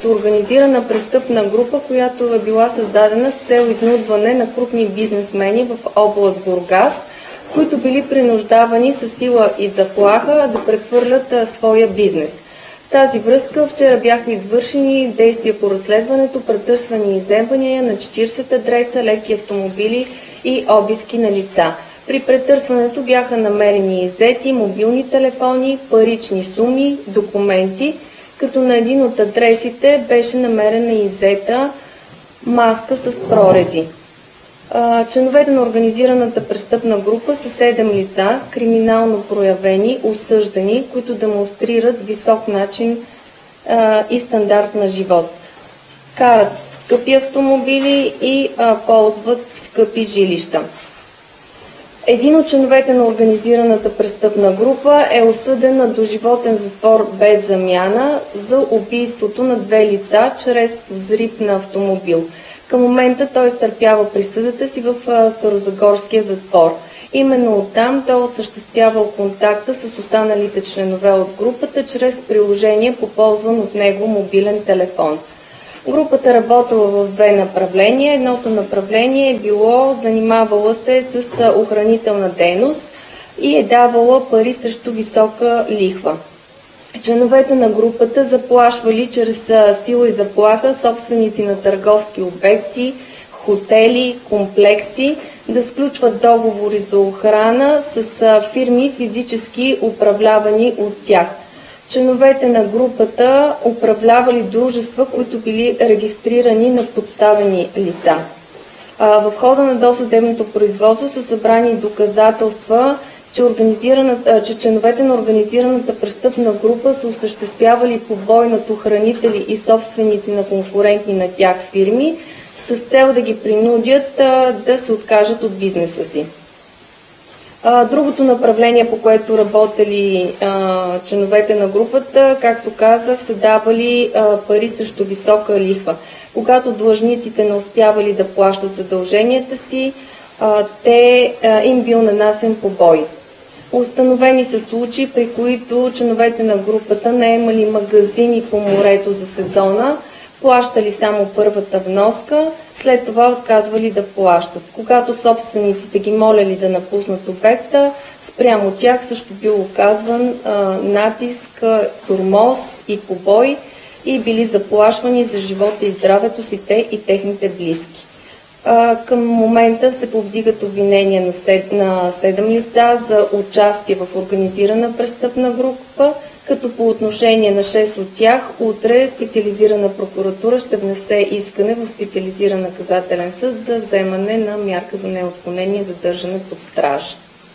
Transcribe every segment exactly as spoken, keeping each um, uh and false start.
като организирана престъпна група, която е била създадена с цел изнудване на крупни бизнесмени в област Бургас, които били принуждавани със сила и заплаха да прехвърлят а, своя бизнес. В тази връзка вчера бяха извършени действия по разследването, претърсвани и изземвания на четиридесет адреса, леки автомобили и обиски на лица. При претърсването бяха намерени иззети мобилни телефони, парични суми, документи, като на един от адресите беше намерена и иззета маска с прорези. Членовете на организираната престъпна група са седем лица, криминално проявени, осъждани, които демонстрират висок начин а, и стандарт на живот. Карат скъпи автомобили и а, ползват скъпи жилища. Един от членовете на организираната престъпна група е осъден на доживотен затвор без замяна за убийството на две лица чрез взрив на автомобил. Към момента той изтърпява присъдата си в Старозагорския затвор. Именно оттам той осъществявал контакта с останалите членове от групата чрез приложение, попълзван от него мобилен телефон. Групата работила в две направления. Едното направление е било, занимавала се с охранителна дейност и е давала пари срещу висока лихва. Членовете на групата заплашвали чрез сила и заплаха собственици на търговски обекти, хотели, комплекси да сключват договори за охрана с фирми физически управлявани от тях. Членовете на групата управлявали дружества, които били регистрирани на подставени лица. В хода на досъдебното производство са събрани доказателства, че, че членовете на организираната престъпна група са осъществявали побой над охранители и собственици на конкурентни на тях фирми с цел да ги принудят а, да се откажат от бизнеса си. А, другото направление, по което работили а, членовете на групата, както казах, са давали а, пари срещу висока лихва. Когато длъжниците не успявали да плащат задълженията си, а, те а, им бил нанасен побой. Установени са случаи, при които членовете на групата не имали магазини по морето за сезона, плащали само първата вноска, след това отказвали да плащат. Когато собствениците ги моляли да напуснат обекта, спрямо тях също бил оказван а, натиск, тормоз и побой и били заплашвани за живота и здравето си те и техните близки. Към момента се повдигат обвинения на седем лица за участие в организирана престъпна група, като по отношение на шест от тях утре специализирана прокуратура ще внесе искане в специализиран наказателен съд за вземане на мярка за неотклонение и задържане под стража.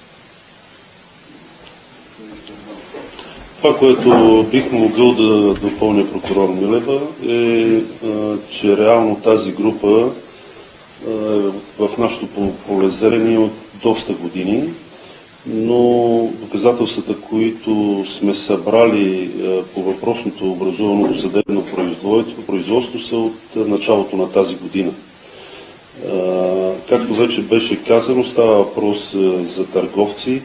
Това, което бих могъл да допълня прокурор Милева е, че реално тази група в нашото полезрение от доста години, но доказателствата, които сме събрали по въпросното образувано досъдебно производство, са от началото на тази година. Както вече беше казано, става въпрос за търговци,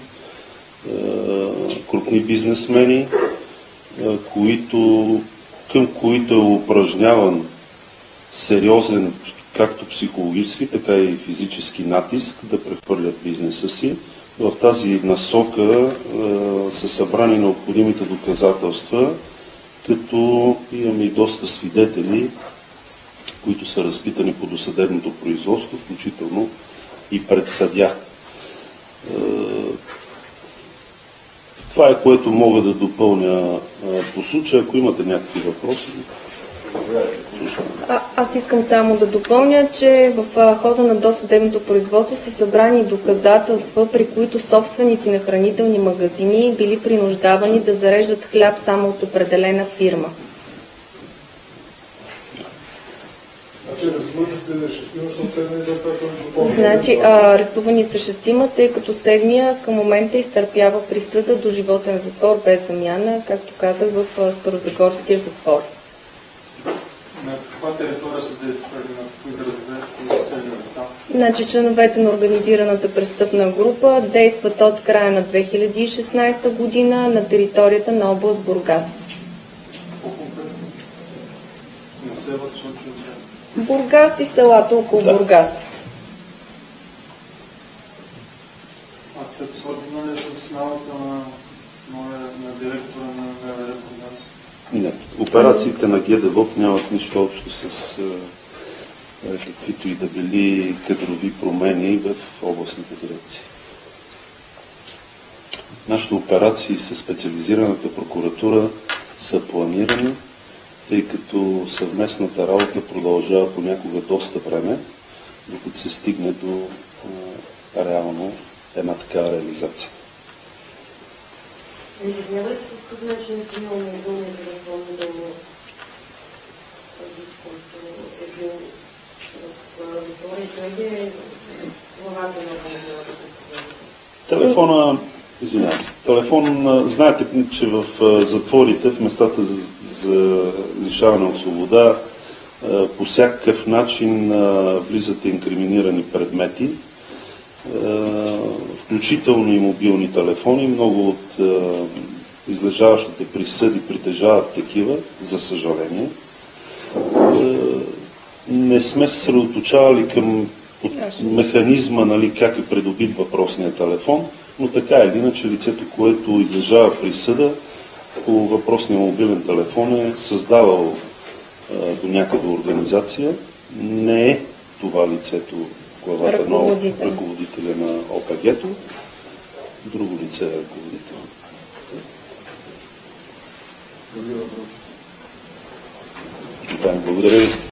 крупни бизнесмени, които, към които е упражняван сериозен както психологически, така и физически натиск да прехвърлят бизнеса си. В тази насока е, са събрани необходимите доказателства, като имаме и доста свидетели, които са разпитани по досъдебното производство, включително и пред съдия. Е, това е, което мога да допълня е, по случая. Ако имате някакви въпроси. А, аз искам само да допълня, че в хода на досъдебното производство са събрани доказателства, при които собственици на хранителни магазини били принуждавани да зареждат хляб само от определена фирма. Значи, арестувани са шестима, тъй като седмия към момента изтърпява присъда до животен затвор без замяна, както казах, в Старозагорския затвор. На каква територия са действали, на кои градове, кои населени места? Значи, членовете на организираната престъпна група действат от края на две хиляди и шестнадесета година на територията на област Бургас. На селото Слънчев бряг. Бургас и селата около Да. Бургас. А це свързано ли е с науката на, на, на директора на МВР Бургас? Не. Операциите на ГДВОП нямат нищо общо с е, каквито и да били кадрови промени в областните дирекции. Нашите операции със специализираната прокуратура са планирани, тъй като съвместната работа продължава понякога доста време, докато се стигне до а, реално една такава реализация. Изяснява ли се по какъв начин е приемал мобилния телефон до този, който е бил в затвора и той ли е главата на организацията? Телефона, извинявам се, телефон, а, знаете, че в а, затворите, в местата за, за лишаване от свобода, а, по всякакъв начин а, влизат инкриминирани предмети, а, включително и мобилни телефони. Много от а, излежаващите присъди притежават такива, за съжаление. А, не сме се съсредоточавали към механизма, нали, как е придобит въпросния телефон, но така или иначе лицето, което излежава присъда по въпросния мобилен телефон, е създавал а, до някъде организация. Не е това лицето главата на Ръководител. ръководителя на О П Г-то. Друго лице е ръководител. Да, благодаря ви.